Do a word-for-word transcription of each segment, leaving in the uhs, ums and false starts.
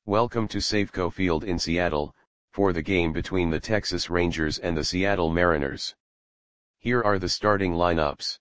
Welcome to Safeco Field in Seattle, for the game between the Texas Rangers and the Seattle Mariners. Here are the starting lineups.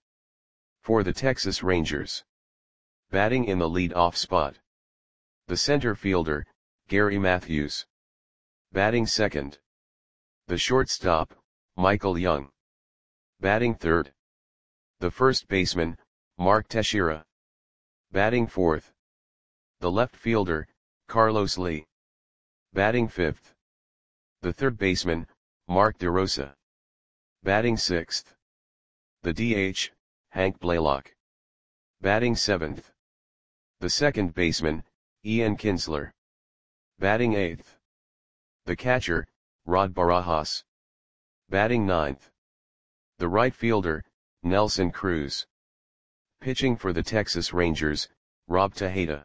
For the Texas Rangers. Batting in the lead-off spot. The center fielder, Gary Matthews. Batting second. The shortstop, Michael Young. Batting third. The first baseman, Mark Teixeira. Batting fourth. The left fielder, Carlos Lee. Batting fifth. The third baseman, Mark DeRosa. Batting sixth. The D H, Hank Blaylock. Batting seventh. The second baseman, Ian Kinsler. Batting eighth. The catcher, Rod Barajas. Batting ninth. The right fielder, Nelson Cruz. Pitching for the Texas Rangers, Rob Tejeda.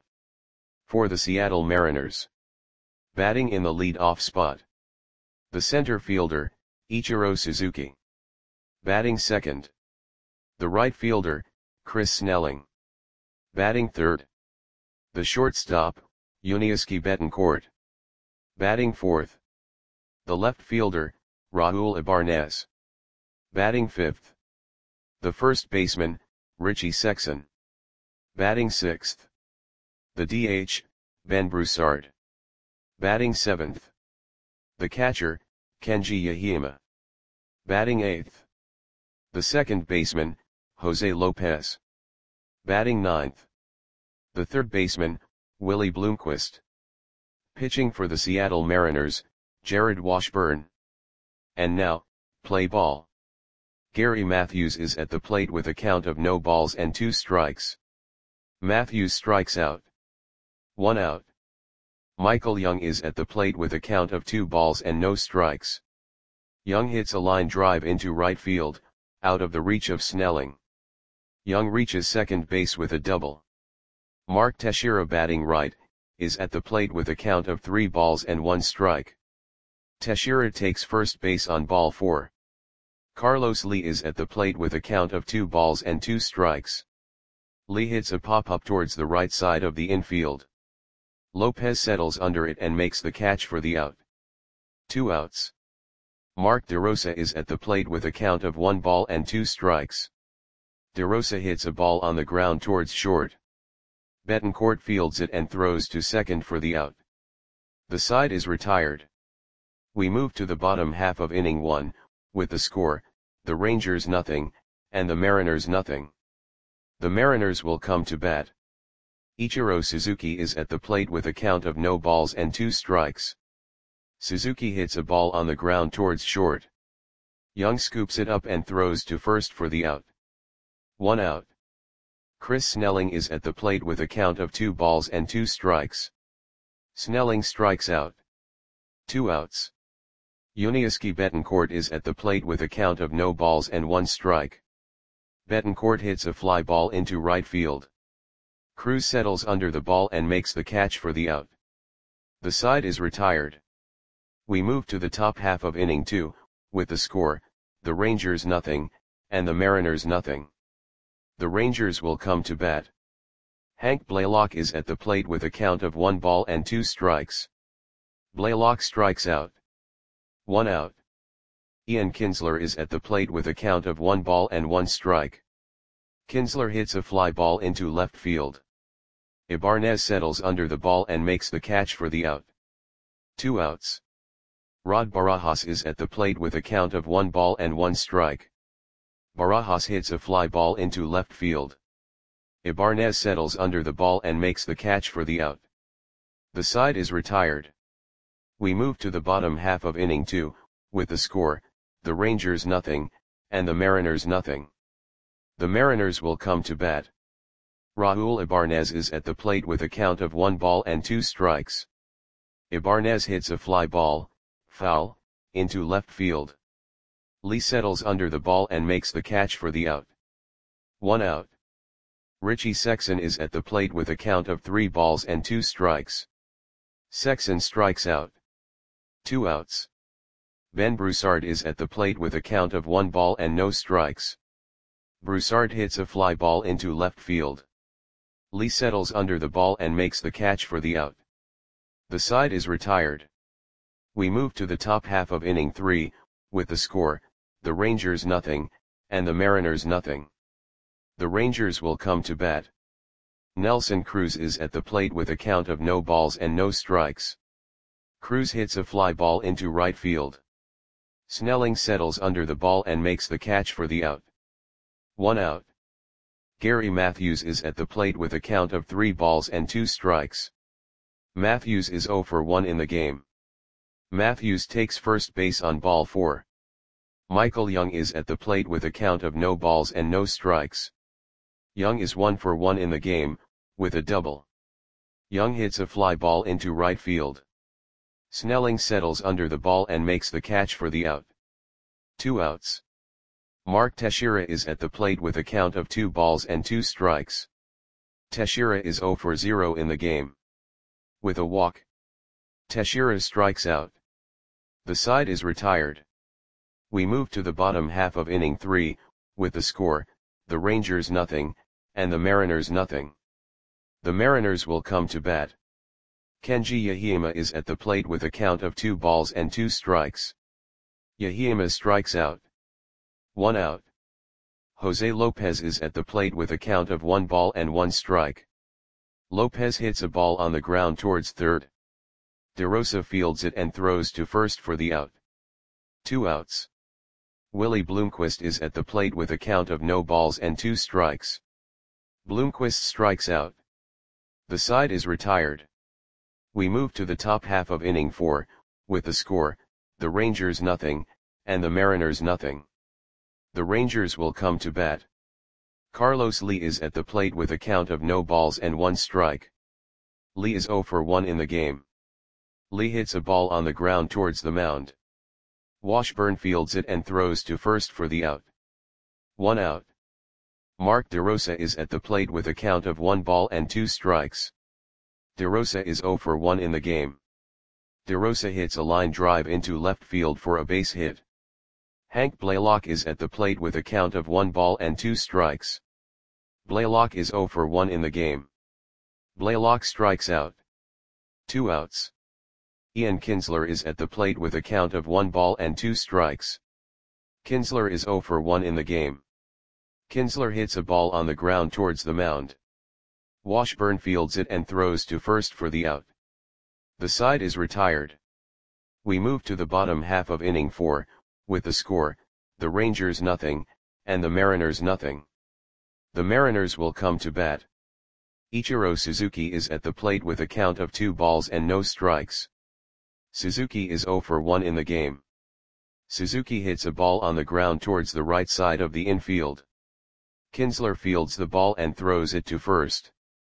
For the Seattle Mariners. Batting in the lead-off spot. The center fielder, Ichiro Suzuki. Batting second. The right fielder, Chris Snelling. Batting third. The shortstop, Yuniesky Betancourt. Batting fourth. The left fielder, Raul Ibarnez. Batting fifth. The first baseman, Richie Sexson. Batting sixth. The D H, Ben Broussard. Batting seventh. The catcher, Kenji Yahima. Batting eighth. The second baseman, Jose Lopez. Batting ninth. The third baseman, Willie Bloomquist. Pitching for the Seattle Mariners, Jared Washburn. And now, play ball. Gary Matthews is at the plate with a count of no balls and two strikes. Matthews strikes out. One out. Michael Young is at the plate with a count of two balls and no strikes. Young hits a line drive into right field, out of the reach of Snelling. Young reaches second base with a double. Mark Teixeira, batting right, is at the plate with a count of three balls and one strike. Teixeira takes first base on ball four. Carlos Lee is at the plate with a count of two balls and two strikes. Lee hits a pop-up towards the right side of the infield. Lopez settles under it and makes the catch for the out. Two outs. Mark DeRosa is at the plate with a count of one ball and two strikes. DeRosa hits a ball on the ground towards short. Betancourt fields it and throws to second for the out. The side is retired. We move to the bottom half of inning one, with the score, the Rangers nothing, and the Mariners nothing. The Mariners will come to bat. Ichiro Suzuki is at the plate with a count of no balls and two strikes. Suzuki hits a ball on the ground towards short. Young scoops it up and throws to first for the out. One out. Chris Snelling is at the plate with a count of two balls and two strikes. Snelling strikes out. Two outs. Yuniesky Betancourt is at the plate with a count of no balls and one strike. Betancourt hits a fly ball into right field. Cruz settles under the ball and makes the catch for the out. The side is retired. We move to the top half of inning two, with the score, the Rangers nothing, and the Mariners nothing. The Rangers will come to bat. Hank Blaylock is at the plate with a count of one ball and two strikes. Blaylock strikes out. One out. Ian Kinsler is at the plate with a count of one ball and one strike. Kinsler hits a fly ball into left field. Ibarnez settles under the ball and makes the catch for the out. Two outs. Rod Barajas is at the plate with a count of one ball and one strike. Barajas hits a fly ball into left field. Ibarnez settles under the ball and makes the catch for the out. The side is retired. We move to the bottom half of inning two, with the score, the Rangers nothing, and the Mariners nothing. The Mariners will come to bat. Raul Ibarnez is at the plate with a count of one ball and two strikes. Ibarnez hits a fly ball, foul, into left field. Lee settles under the ball and makes the catch for the out. One out. Richie Sexson is at the plate with a count of three balls and two strikes. Sexson strikes out. Two outs. Ben Broussard is at the plate with a count of one ball and no strikes. Broussard hits a fly ball into left field. Lee settles under the ball and makes the catch for the out. The side is retired. We move to the top half of inning three, with the score, the Rangers nothing, and the Mariners nothing. The Rangers will come to bat. Nelson Cruz is at the plate with a count of no balls and no strikes. Cruz hits a fly ball into right field. Snelling settles under the ball and makes the catch for the out. One out. Gary Matthews is at the plate with a count of three balls and two strikes. Matthews is oh for one in the game. Matthews takes first base on ball four. Michael Young is at the plate with a count of no balls and no strikes. Young is one for one in the game, with a double. Young hits a fly ball into right field. Snelling settles under the ball and makes the catch for the out. Two outs. Mark Teixeira is at the plate with a count of two balls and two strikes. Teixeira is oh for zero in the game. With a walk, Teixeira strikes out. The side is retired. We move to the bottom half of inning three, with the score, the Rangers nothing, and the Mariners nothing. The Mariners will come to bat. Kenji Yahima is at the plate with a count of two balls and two strikes. Yahima strikes out. One out. Jose Lopez is at the plate with a count of one ball and one strike. Lopez hits a ball on the ground towards third. DeRosa fields it and throws to first for the out. Two outs. Willie Bloomquist is at the plate with a count of no balls and two strikes. Bloomquist strikes out. The side is retired. We move to the top half of inning four, with the score, the Rangers nothing, and the Mariners nothing. The Rangers will come to bat. Carlos Lee is at the plate with a count of no balls and one strike. Lee is oh for one in the game. Lee hits a ball on the ground towards the mound. Washburn fields it and throws to first for the out. One out. Mark DeRosa is at the plate with a count of one ball and two strikes. DeRosa is oh for one in the game. DeRosa hits a line drive into left field for a base hit. Hank Blaylock is at the plate with a count of one ball and two strikes. Blaylock is oh for one in the game. Blaylock strikes out. Two outs. Ian Kinsler is at the plate with a count of one ball and two strikes. Kinsler is oh for one in the game. Kinsler hits a ball on the ground towards the mound. Washburn fields it and throws to first for the out. The side is retired. We move to the bottom half of inning four, with the score, the Rangers nothing, and the Mariners nothing. The Mariners will come to bat. Ichiro Suzuki is at the plate with a count of two balls and no strikes. Suzuki is oh for one in the game. Suzuki hits a ball on the ground towards the right side of the infield. Kinsler fields the ball and throws it to first.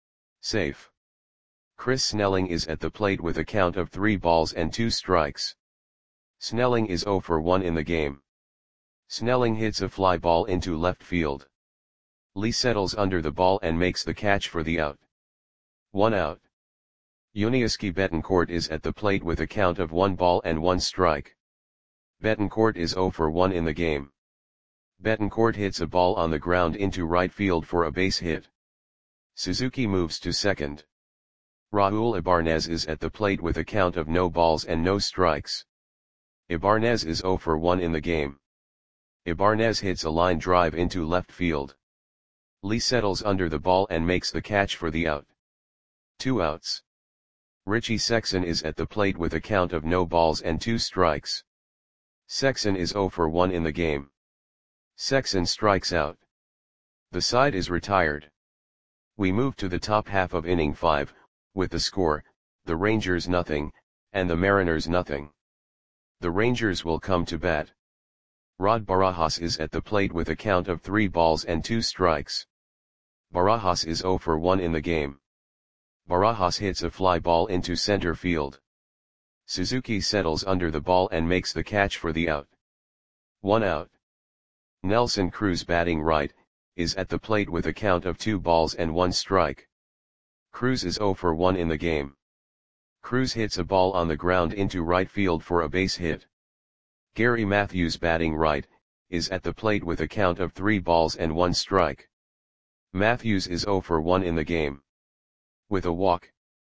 Safe. Chris Snelling is at the plate with a count of three balls and two strikes. Snelling is oh for one in the game. Snelling hits a fly ball into left field. Lee settles under the ball and makes the catch for the out. One out. Yuniesky Betancourt is at the plate with a count of one ball and one strike. Betancourt is oh for one in the game. Betancourt hits a ball on the ground into right field for a base hit. Suzuki moves to second. Raul Ibarnez is at the plate with a count of no balls and no strikes. Ibarnez is oh for one in the game. Ibarnez hits a line drive into left field. Lee settles under the ball and makes the catch for the out. Two outs. Richie Sexson is at the plate with a count of no balls and two strikes. Sexson is oh for one in the game. Sexson strikes out. The side is retired. We move to the top half of inning five, with the score, the Rangers nothing, and the Mariners nothing. The Rangers will come to bat. Rod Barajas is at the plate with a count of three balls and two strikes. Barajas is oh for one in the game. Barajas hits a fly ball into center field. Suzuki settles under the ball and makes the catch for the out. One out. Nelson Cruz, batting right, is at the plate with a count of two balls and one strike. Cruz is oh for one in the game. Cruz hits a ball on the ground into right field for a base hit. Gary Matthews, batting right, is at the plate with a count of three balls and one strike. Matthews is oh for one in the game. With a walk,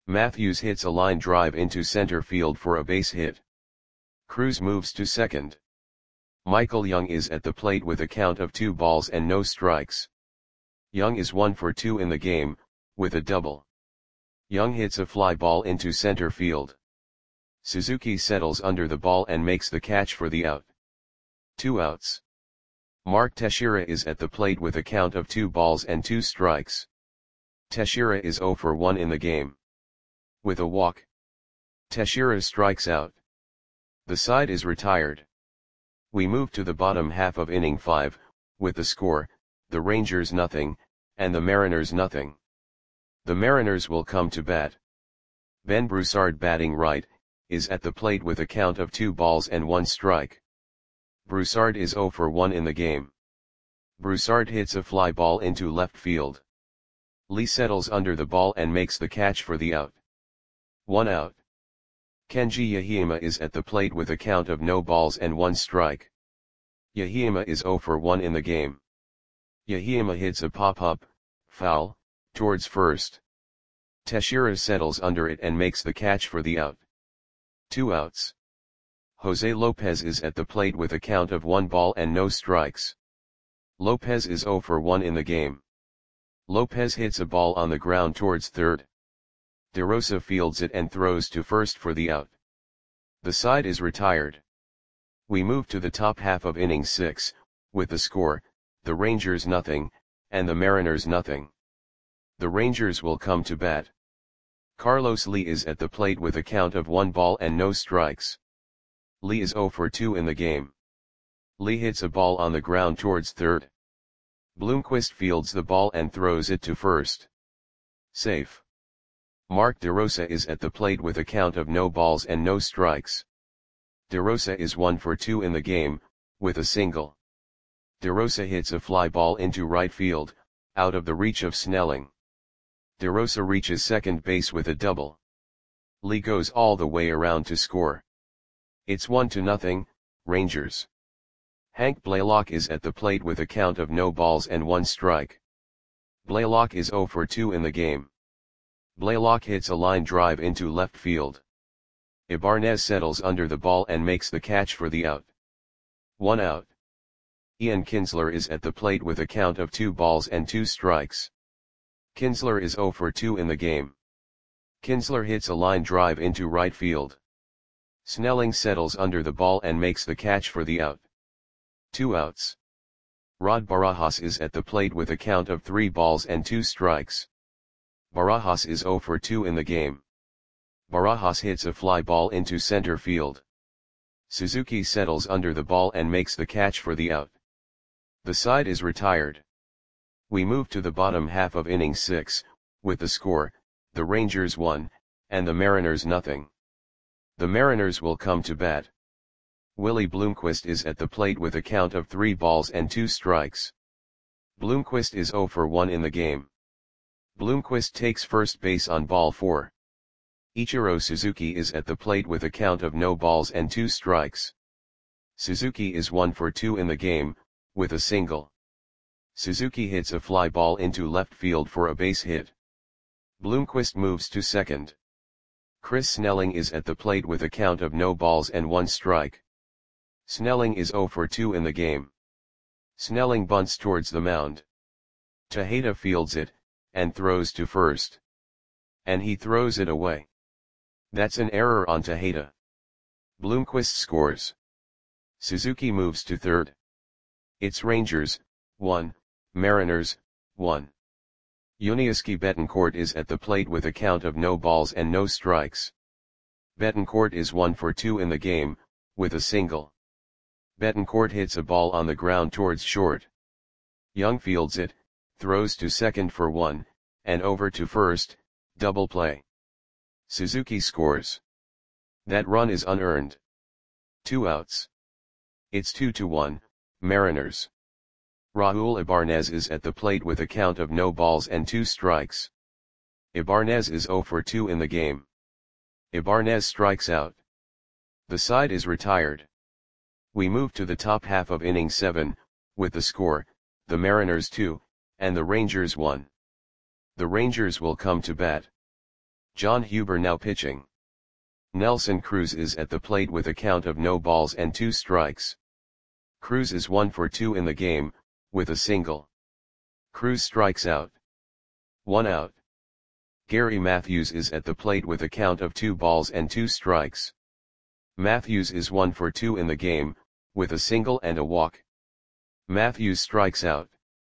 Matthews hits a line drive into center field for a base hit. Cruz moves to second. Michael Young is at the plate with a count of two balls and no strikes. Young is one for two in the game, with a double. Young hits a fly ball into center field. Suzuki settles under the ball and makes the catch for the out. Two outs. Mark Teixeira is at the plate with a count of two balls and two strikes. Teixeira is zero for one in the game. With a walk, Teixeira strikes out. The side is retired. We move to the bottom half of inning five, with the score, the Rangers nothing, and the Mariners nothing. The Mariners will come to bat. Ben Broussard, batting right, is at the plate with a count of two balls and one strike. Broussard is zero for one in the game. Broussard hits a fly ball into left field. Lee settles under the ball and makes the catch for the out. One out. Kenji Yahima is at the plate with a count of no balls and one strike. Yahima is zero for one in the game. Yahima hits a pop-up, foul, towards first. Teixeira settles under it and makes the catch for the out. Two outs. Jose Lopez is at the plate with a count of one ball and no strikes. Lopez is zero for one in the game. Lopez hits a ball on the ground towards third. DeRosa fields it and throws to first for the out. The side is retired. We move to the top half of inning six, with the score, the Rangers nothing, and the Mariners nothing. The Rangers will come to bat. Carlos Lee is at the plate with a count of one ball and no strikes. Lee is zero for two in the game. Lee hits a ball on the ground towards third. Bloomquist fields the ball and throws it to first. Safe. Mark DeRosa is at the plate with a count of no balls and no strikes. DeRosa is one for two in the game, with a single. DeRosa hits a fly ball into right field, out of the reach of Snelling. DeRosa reaches second base with a double. Lee goes all the way around to score. It's one to nothing, Rangers. Hank Blaylock is at the plate with a count of no balls and one strike. Blaylock is zero for two in the game. Blaylock hits a line drive into left field. Ibanez settles under the ball and makes the catch for the out. One out. Ian Kinsler is at the plate with a count of two balls and two strikes. Kinsler is zero for two in the game. Kinsler hits a line drive into right field. Snelling settles under the ball and makes the catch for the out. Two outs. Rod Barajas is at the plate with a count of three balls and two strikes. Barajas is zero for two in the game. Barajas hits a fly ball into center field. Suzuki settles under the ball and makes the catch for the out. The side is retired. We move to the bottom half of inning six, with the score, the Rangers one, and the Mariners nothing. The Mariners will come to bat. Willie Bloomquist is at the plate with a count of three balls and two strikes. Bloomquist is zero for one in the game. Bloomquist takes first base on ball four. Ichiro Suzuki is at the plate with a count of no balls and two strikes. Suzuki is one for two in the game, with a single. Suzuki hits a fly ball into left field for a base hit. Bloomquist moves to second. Chris Snelling is at the plate with a count of no balls and one strike. Snelling is zero for two in the game. Snelling bunts towards the mound. Tejeda fields it, and throws to first. And he throws it away. That's an error on Tejeda. Bloomquist scores. Suzuki moves to third. It's Rangers, one, Mariners, one. Yuniesky Betancourt is at the plate with a count of no balls and no strikes. Betancourt is one for two in the game, with a single. Betancourt hits a ball on the ground towards short. Young fields it, throws to second for one, and over to first, double play. Suzuki scores. That run is unearned. Two outs. It's two to one, Mariners. Raul Ibanez is at the plate with a count of no balls and two strikes. Ibanez is zero for two in the game. Ibanez strikes out. The side is retired. We move to the top half of inning seven, with the score, the Mariners two, and the Rangers one. The Rangers will come to bat. John Huber now pitching. Nelson Cruz is at the plate with a count of no balls and two strikes. Cruz is one for two in the game, with a single. Cruz strikes out. One out. Gary Matthews is at the plate with a count of two balls and two strikes. Matthews is one for two in the game, with a single and a walk. Matthews strikes out.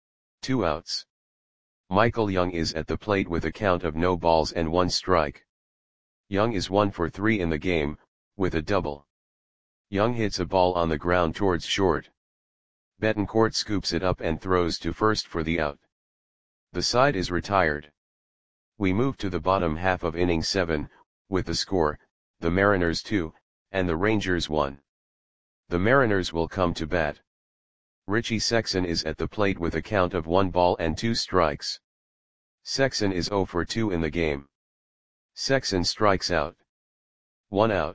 Two outs. Michael Young is at the plate with a count of no balls and one strike. Young is one for three in the game, with a double. Young hits a ball on the ground towards short. Betancourt scoops it up and throws to first for the out. The side is retired. We move to the bottom half of inning seven, with the score, the Mariners two, and the Rangers one. The Mariners will come to bat. Richie Sexson is at the plate with a count of one ball and two strikes. Sexson is zero for two in the game. Sexson strikes out. One out.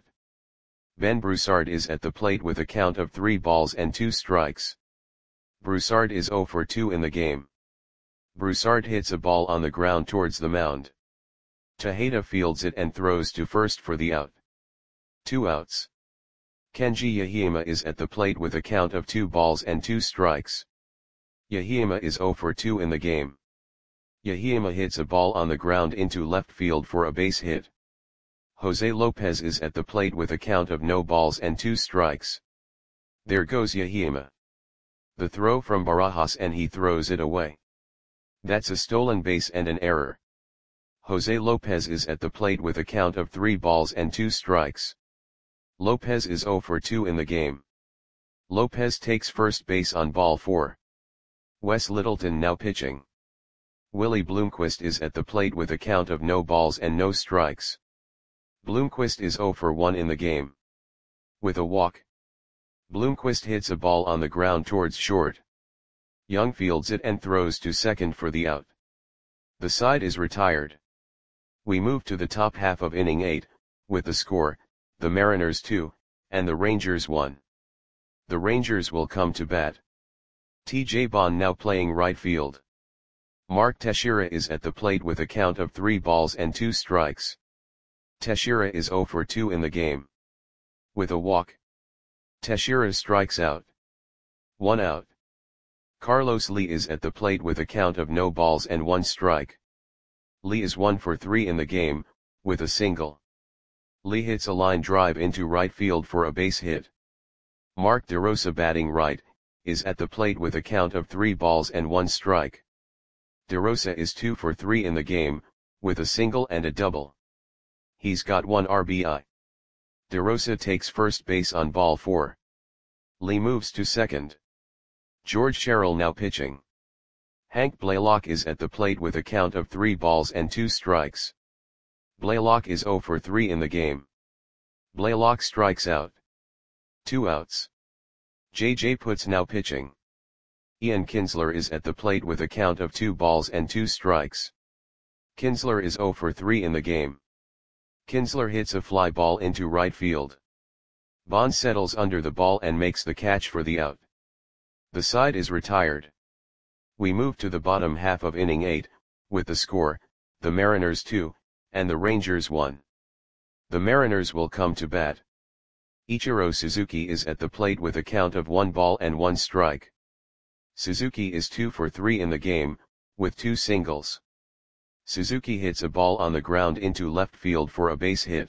Ben Broussard is at the plate with a count of three balls and two strikes. Broussard is zero for two in the game. Broussard hits a ball on the ground towards the mound. Tejeda fields it and throws to first for the out. Two outs. Kenji Yahima is at the plate with a count of two balls and two strikes. Yahima is zero for two in the game. Yahima hits a ball on the ground into left field for a base hit. Jose Lopez is at the plate with a count of no balls and two strikes. There goes Yahima. The throw from Barajas and he throws it away. That's a stolen base and an error. Jose Lopez is at the plate with a count of three balls and two strikes. Lopez is zero for two in the game. Lopez takes first base on ball four. Wes Littleton now pitching. Willie Bloomquist is at the plate with a count of no balls and no strikes. Bloomquist is zero for one in the game. With a walk. Bloomquist hits a ball on the ground towards short. Young fields it and throws to second for the out. The side is retired. We move to the top half of inning eight, with the score, the Mariners two, and the Rangers one. The Rangers will come to bat. T J Bond now playing right field. Mark Teixeira is at the plate with a count of three balls and two strikes. Teixeira is zero for two in the game. With a walk. Teixeira strikes out. One out. Carlos Lee is at the plate with a count of no balls and one strike. Lee is one for three in the game, with a single. Lee hits a line drive into right field for a base hit. Mark DeRosa batting right, is at the plate with a count of three balls and one strike. DeRosa is two for three in the game, with a single and a double. He's got one R B I. DeRosa takes first base on ball four. Lee moves to second. George Sherrill now pitching. Hank Blaylock is at the plate with a count of three balls and two strikes. Blaylock is zero for three in the game. Blaylock strikes out. Two outs. J J Putz now pitching. Ian Kinsler is at the plate with a count of two balls and two strikes. Kinsler is zero for three in the game. Kinsler hits a fly ball into right field. Bond settles under the ball and makes the catch for the out. The side is retired. We move to the bottom half of inning eight, with the score, the Mariners two, and the Rangers one. The Mariners will come to bat. Ichiro Suzuki is at the plate with a count of one ball and one strike. Suzuki is two for three in the game, with two singles. Suzuki hits a ball on the ground into left field for a base hit.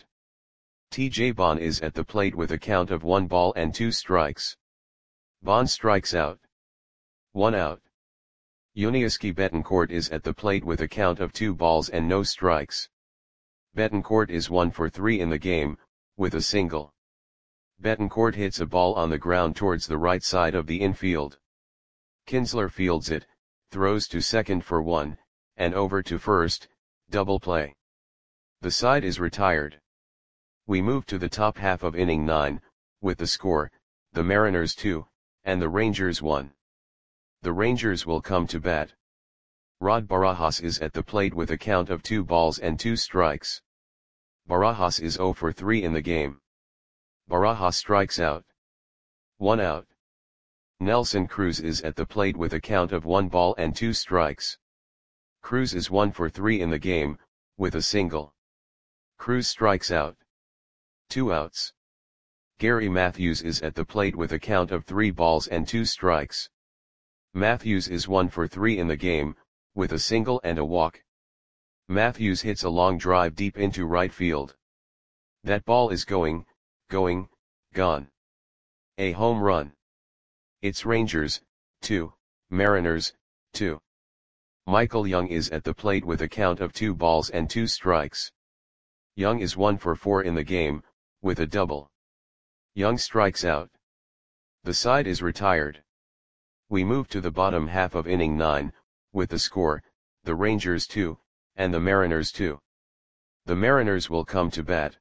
T J Bond is at the plate with a count of one ball and two strikes. Bond strikes out. One out. Yuniesky Betancourt is at the plate with a count of two balls and no strikes. Betancourt is one for three in the game, with a single. Betancourt hits a ball on the ground towards the right side of the infield. Kinsler fields it, throws to second for one, and over to first, double play. The side is retired. We move to the top half of inning nine, with the score, the Mariners two, and the Rangers one. The Rangers will come to bat. Rod Barajas is at the plate with a count of two balls and two strikes. Barajas is zero for three in the game. Barajas strikes out. One out. Nelson Cruz is at the plate with a count of one ball and two strikes. Cruz is one for three in the game, with a single. Cruz strikes out. Two outs. Gary Matthews is at the plate with a count of three balls and two strikes. Matthews is one for three in the game, with a single and a walk. Matthews hits a long drive deep into right field. That ball is going, going, gone. A home run. It's Rangers, two, Mariners, two. Michael Young is at the plate with a count of two balls and two strikes. Young is one for four in the game, with a double. Young strikes out. The side is retired. We move to the bottom half of inning nine, with the score, the Rangers two, and the Mariners two. The Mariners will come to bat.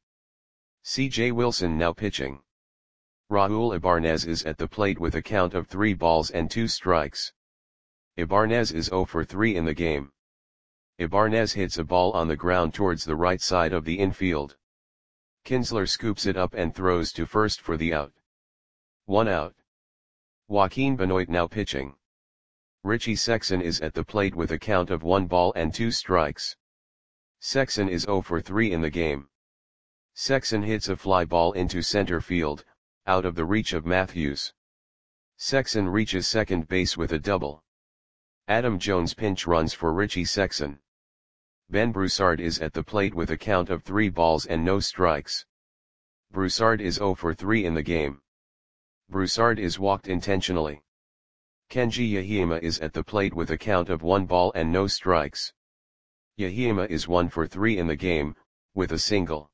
C J Wilson now pitching. Raul Ibanez is at the plate with a count of three balls and two strikes. Ibanez is zero for three in the game. Ibanez hits a ball on the ground towards the right side of the infield. Kinsler scoops it up and throws to first for the out. One out. Joaquin Benoit now pitching. Richie Sexson is at the plate with a count of one ball and two strikes. Sexson is zero for three in the game. Sexson hits a fly ball into center field, out of the reach of Matthews. Sexson reaches second base with a double. Adam Jones pinch runs for Richie Sexson. Ben Broussard is at the plate with a count of three balls and no strikes. Broussard is zero for three in the game. Broussard is walked intentionally. Kenji Yahima is at the plate with a count of one ball and no strikes. Yahima is one for three in the game, with a single.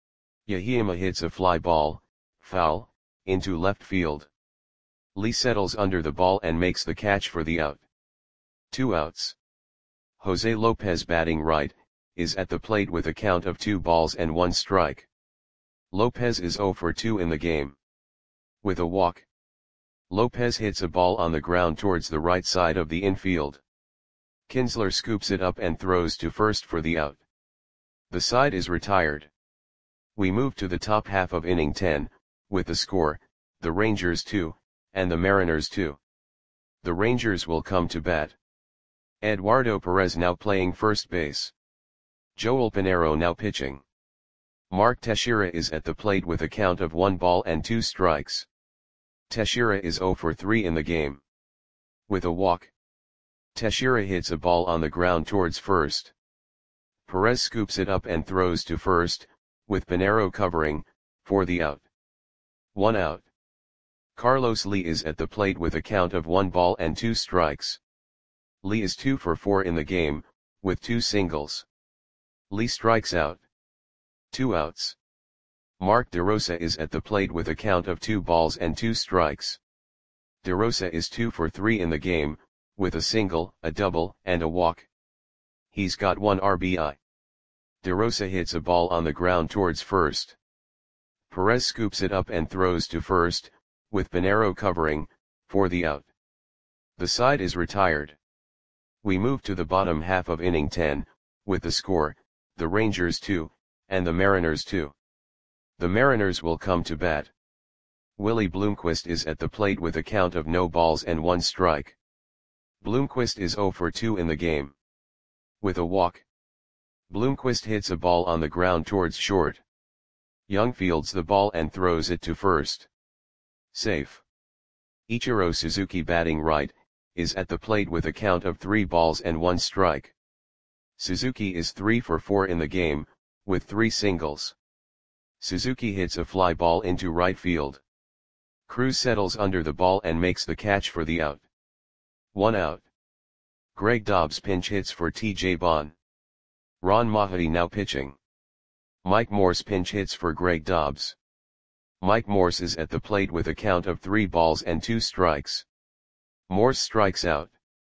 Yahima hits a fly ball, foul, into left field. Lee settles under the ball and makes the catch for the out. Two outs. Jose Lopez batting right, is at the plate with a count of two balls and one strike. Lopez is zero for two in the game. With a walk. Lopez hits a ball on the ground towards the right side of the infield. Kinsler scoops it up and throws to first for the out. The side is retired. We move to the top half of inning ten, with the score, the Rangers two, and the Mariners two. The Rangers will come to bat. Eduardo Perez now playing first base. Joel Pinheiro now pitching. Mark Teixeira is at the plate with a count of one ball and two strikes. Teixeira is zero for three in the game. With a walk. Teixeira hits a ball on the ground towards first. Perez scoops it up and throws to first, with Pinheiro covering, for the out. One out. Carlos Lee is at the plate with a count of one ball and two strikes. Lee is two for four in the game, with two singles. Lee strikes out. Two outs. Mark DeRosa is at the plate with a count of two balls and two strikes. DeRosa is two for three in the game, with a single, a double, and a walk. He's got one R B I. DeRosa hits a ball on the ground towards first. Perez scoops it up and throws to first, with Pinheiro covering, for the out. The side is retired. We move to the bottom half of inning ten, with the score, the Rangers two, and the Mariners two. The Mariners will come to bat. Willie Bloomquist is at the plate with a count of no balls and one strike. Bloomquist is zero for two in the game. With a walk. Bloomquist hits a ball on the ground towards short. Young fields the ball and throws it to first. Safe. Ichiro Suzuki batting right, is at the plate with a count of three balls and one strike. Suzuki is three for four in the game, with three singles. Suzuki hits a fly ball into right field. Cruz settles under the ball and makes the catch for the out. One out. Greg Dobbs pinch hits for T J Bond. Ron Mahadi now pitching. Mike Morse pinch hits for Greg Dobbs. Mike Morse is at the plate with a count of three balls and two strikes. Morse strikes out.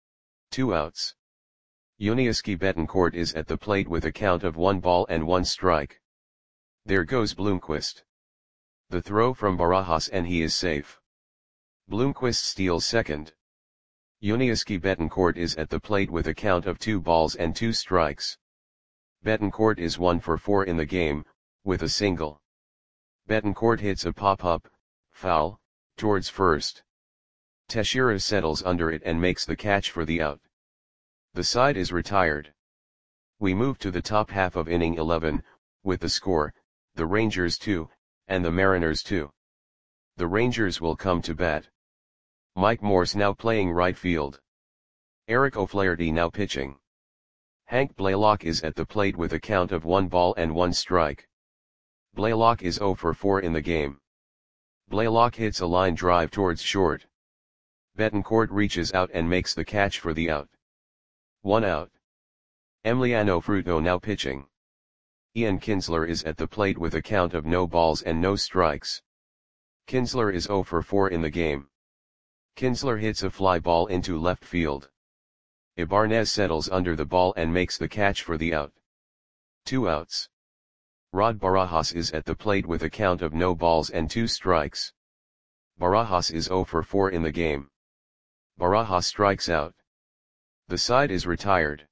Two outs. Yuniesky Betancourt is at the plate with a count of one ball and one strike. There goes Bloomquist. The throw from Barajas and he is safe. Bloomquist steals second. Yuniesky Betancourt is at the plate with a count of two balls and two strikes. Betancourt is one for four in the game, with a single. Betancourt hits a pop-up, foul, towards first. Teixeira settles under it and makes the catch for the out. The side is retired. We move to the top half of inning eleven, with the score, the Rangers two, and the Mariners two. The Rangers will come to bat. Mike Morse now playing right field. Eric O'Flaherty now pitching. Hank Blaylock is at the plate with a count of one ball and one strike. Blaylock is zero for four in the game. Blaylock hits a line drive towards short. Betancourt reaches out and makes the catch for the out. One out. Emiliano Fruto now pitching. Ian Kinsler is at the plate with a count of no balls and no strikes. Kinsler is zero for four in the game. Kinsler hits a fly ball into left field. Ibanez settles under the ball and makes the catch for the out. Two outs. Rod Barajas is at the plate with a count of no balls and two strikes. Barajas is zero for four in the game. Barajas strikes out. The side is retired.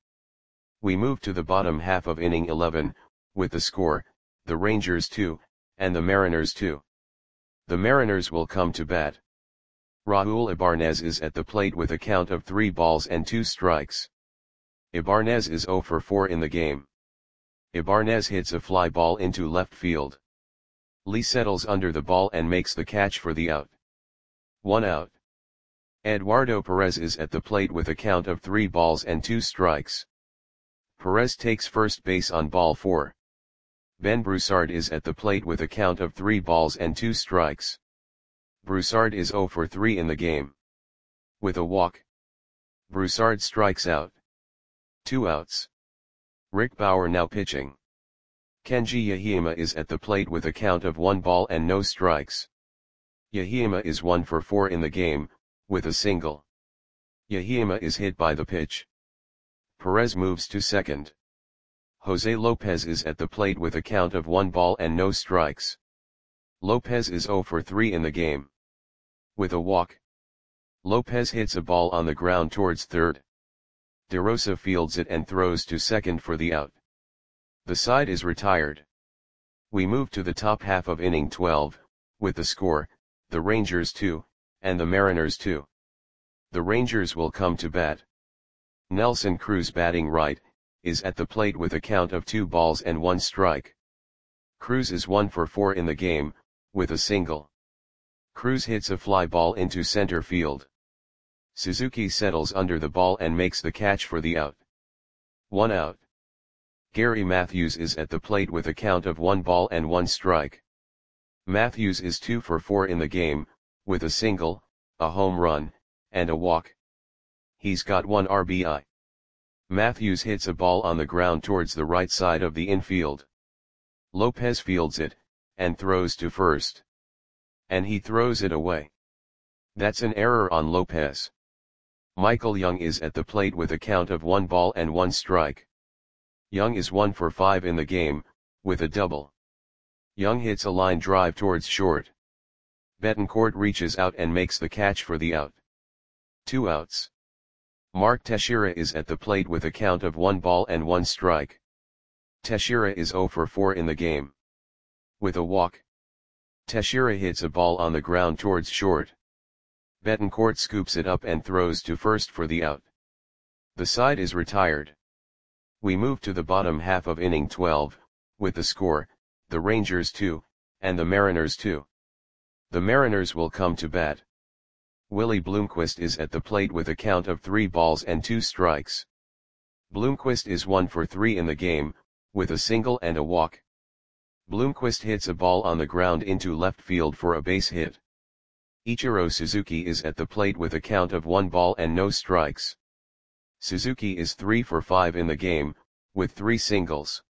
We move to the bottom half of inning eleven, with the score, the Rangers two, and the Mariners two. The Mariners will come to bat. Raul Ibanez is at the plate with a count of three balls and two strikes. Ibanez is zero for four in the game. Ibanez hits a fly ball into left field. Lee settles under the ball and makes the catch for the out. One out. Eduardo Perez is at the plate with a count of three balls and two strikes. Perez takes first base on ball four. Ben Broussard is at the plate with a count of three balls and two strikes. Broussard is zero for three in the game. With a walk, Broussard strikes out. Two outs. Rick Bauer now pitching. Kenji Yahima is at the plate with a count of one ball and no strikes. Yahima is one for four in the game, with a single. Yahima is hit by the pitch. Perez moves to second. Jose Lopez is at the plate with a count of one ball and no strikes. Lopez is zero for three in the game. With a walk, Lopez hits a ball on the ground towards third. DeRosa fields it and throws to second for the out. The side is retired. We move to the top half of inning twelve, with the score, the Rangers two, and the Mariners two. The Rangers will come to bat. Nelson Cruz batting right, is at the plate with a count of two balls and one strike. Cruz is one for four in the game, with a single. Cruz hits a fly ball into center field. Suzuki settles under the ball and makes the catch for the out. One out. Gary Matthews is at the plate with a count of one ball and one strike. Matthews is two for four in the game, with a single, a home run, and a walk. He's got one R B I. Matthews hits a ball on the ground towards the right side of the infield. Lopez fields it, and throws to first. And he throws it away. That's an error on Lopez. Michael Young is at the plate with a count of one ball and one strike. Young is one for five in the game, with a double. Young hits a line drive towards short. Betancourt reaches out and makes the catch for the out. Two outs. Mark Teixeira is at the plate with a count of one ball and one strike. Teixeira is zero for four in the game. With a walk, Teixeira hits a ball on the ground towards short. Betancourt scoops it up and throws to first for the out. The side is retired. We move to the bottom half of inning twelve, with the score, the Rangers two, and the Mariners two. The Mariners will come to bat. Willie Bloomquist is at the plate with a count of three balls and two strikes. Bloomquist is one for three in the game, with a single and a walk. Bloomquist hits a ball on the ground into left field for a base hit. Ichiro Suzuki is at the plate with a count of one ball and no strikes. Suzuki is three for five in the game, with three singles.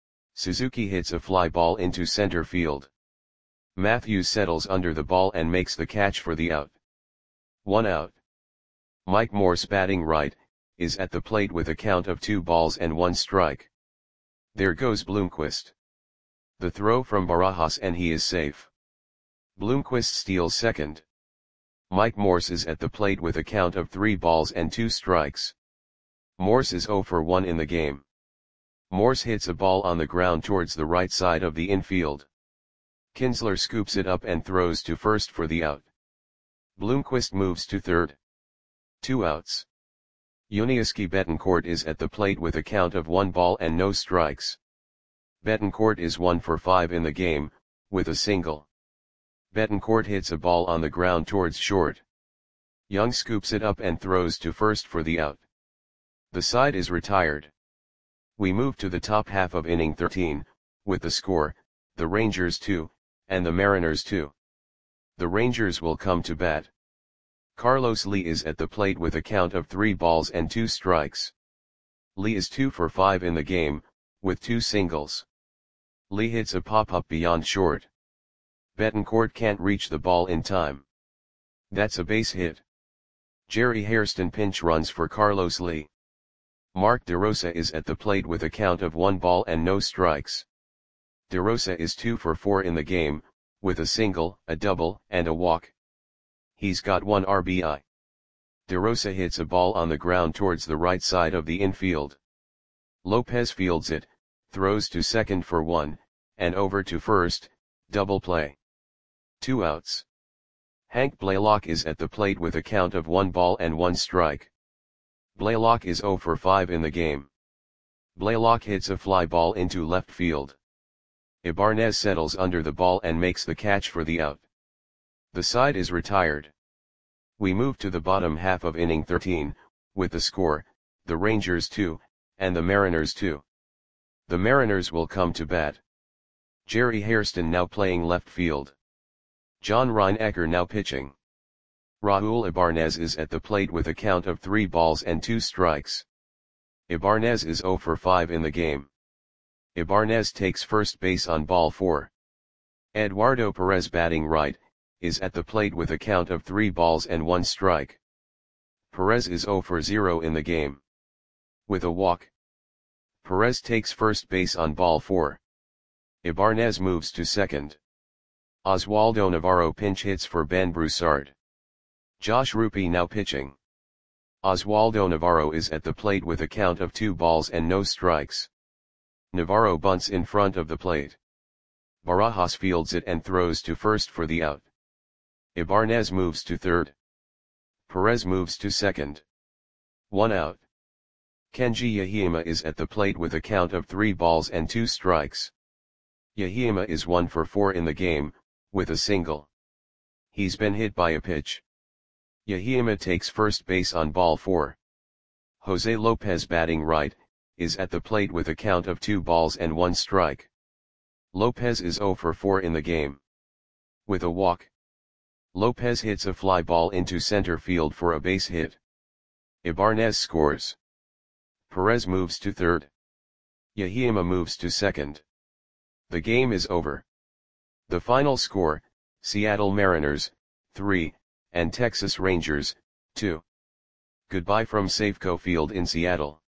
Suzuki hits a fly ball into center field. Matthews settles under the ball and makes the catch for the out. One out. Mike Morse batting right, is at the plate with a count of two balls and one strike. There goes Bloomquist. The throw from Barajas and he is safe. Bloomquist steals second. Mike Morse is at the plate with a count of three balls and two strikes. Morse is zero for one in the game. Morse hits a ball on the ground towards the right side of the infield. Kinsler scoops it up and throws to first for the out. Bloomquist moves to third. Two outs. Yuniesky Betancourt is at the plate with a count of one ball and no strikes. Betancourt is one for five in the game, with a single. Betancourt hits a ball on the ground towards short. Young scoops it up and throws to first for the out. The side is retired. We move to the top half of inning thirteen, with the score, the Rangers two, and the Mariners two. The Rangers will come to bat. Carlos Lee is at the plate with a count of three balls and two strikes. Lee is two for five in the game, with two singles. Lee hits a pop-up beyond short. Betancourt can't reach the ball in time. That's a base hit. Jerry Hairston pinch runs for Carlos Lee. Mark DeRosa is at the plate with a count of one ball and no strikes. DeRosa is two for four in the game, with a single, a double, and a walk. He's got one R B I. DeRosa hits a ball on the ground towards the right side of the infield. Lopez fields it, throws to second for one, and over to first, double play. Two outs. Hank Blaylock is at the plate with a count of one ball and one strike. Blaylock is zero for five in the game. Blaylock hits a fly ball into left field. Ibanez settles under the ball and makes the catch for the out. The side is retired. We move to the bottom half of inning thirteen, with the score, the Rangers two, and the Mariners two. The Mariners will come to bat. Jerry Hairston now playing left field. John Reinecker now pitching. Raul Ibanez is at the plate with a count of three balls and two strikes. Ibanez is zero for five in the game. Ibanez takes first base on ball four. Eduardo Perez batting right, is at the plate with a count of three balls and one strike. Perez is zero for zero in the game. With a walk. Perez takes first base on ball four. Ibanez moves to second. Oswaldo Navarro pinch hits for Ben Broussard. Josh Rupe now pitching. Oswaldo Navarro is at the plate with a count of two balls and no strikes. Navarro bunts in front of the plate. Barajas fields it and throws to first for the out. Ibanez moves to third. Perez moves to second. One out. Kenji Yahima is at the plate with a count of three balls and two strikes. Yahima is one for four in the game, with a single. He's been hit by a pitch. Yahima takes first base on ball four. Jose Lopez batting right, is at the plate with a count of two balls and one strike. Lopez is zero for four in the game. With a walk. Lopez hits a fly ball into center field for a base hit. Ibanez scores. Perez moves to third. Yahima moves to second. The game is over. The final score, Seattle Mariners, three, and Texas Rangers, two. Goodbye from Safeco Field in Seattle.